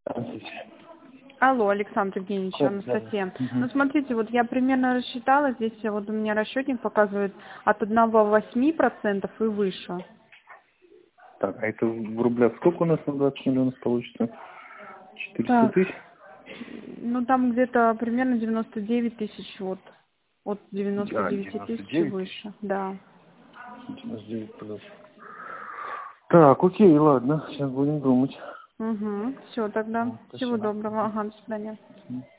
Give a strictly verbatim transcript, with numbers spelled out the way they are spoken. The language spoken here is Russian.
Алло, Александр Евгеньевич, Анастасия. Ну, смотрите, вот я примерно рассчитала, здесь вот у меня расчетник показывает от одного восьми процентов и выше. Так, а это в рублях сколько у нас на двадцать миллионов получится? четыреста Так, тысяч? ну там где-то примерно девяносто девять тысяч, вот, от девяноста А, девяти девяносто тысяч и девять тысяч? выше, да. девяносто девять плюс. Так, окей, ладно, сейчас будем думать. Угу, все тогда. Ну, Всего спасибо. доброго, ага, до свидания. Мгм.